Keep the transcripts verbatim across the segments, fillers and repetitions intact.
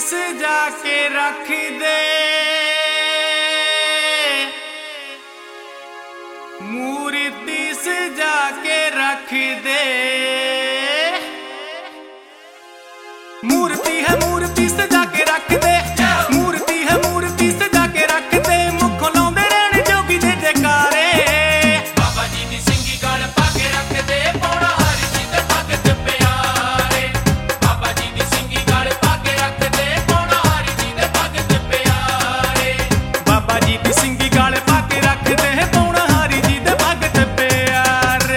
सजा के रख दे, मूर्ति सजा के रख दे। मूर्ति है मूर्ति सजा के रख दे, मूर्ति है मूर्ति सजा के रख दे। मुखों लाउंदे रहण जोगी दे जयकारे। बाबा जी दी सिंगी गल पा के रख दे, पौड़ा हर जी दे भगत प्यारे। बाबा जी दी सिंगी गल पा के रख दे, पौड़ा हर जी दे भगत प्यारे। बाबा जी दी सिंगी गल पा के रख दे, पौड़ा हर जी दे भगत प्यारे।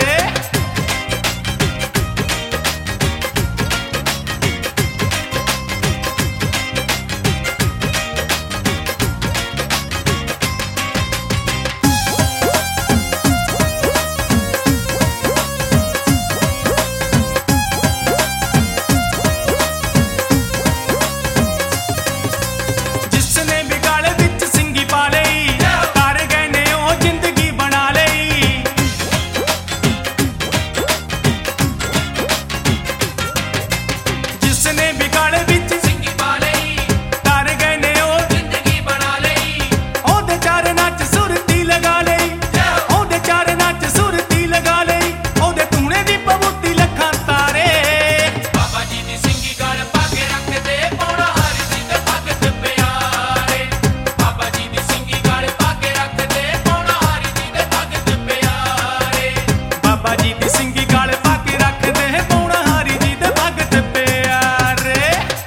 जिसने बिगाड़े विच सिंगी पा लई, कर गए ने ओ जिंदगी बना लई। जिसने बिगाड़े विच सिंगी पा लई, कर गए ने ओ जिंदगी बना लई। ओदे चार नाच सुरती लगा लई, ओदे चार नाच सुरती लगा लई। ओदे तूने दी पबूती लखां तारे। बाबा जी दी सिंगी गल पा के रख दे, पौड़ा हर जी दे भगत प्यारे। बाबा जी दी सिंगी गल पा के रख दे, पौड़ा हर जी दे भगत प्यारे। बाबा जी दी सिंगी गल पा के रख दे, पौड़ा हरी जी दे भगत प्यारे।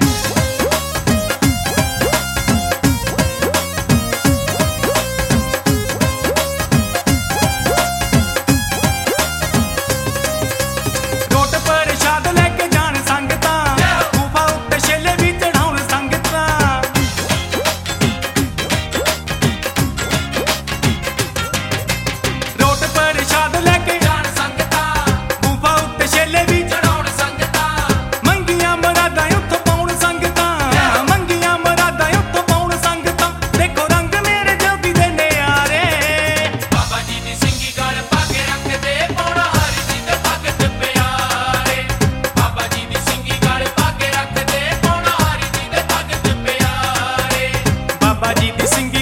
रोट प्रशाद लेके जाण संगतां, गुफा उत्ते छेले भी चढ़ाउण संगतां। रोट प्रशाद लेके जान संगता, गुफा उत्ते छेले भी चढ़ाउण संगता। मंगियां मरादां उत्थों पाउण संगतां, मंगियां मरादां उत्थों पाउण संगतां। देखो रंग मेरे जोगी दे नियारे। बाबा जी दी सिंगी गल पा के रख दे, पौड़ा हर जी दे भगत प्यारे। बाबा जी दी सिंगी गल पा के रख दे, पौड़ा हर जी दे भगत प्यारे। बाबा जी दी सिंगी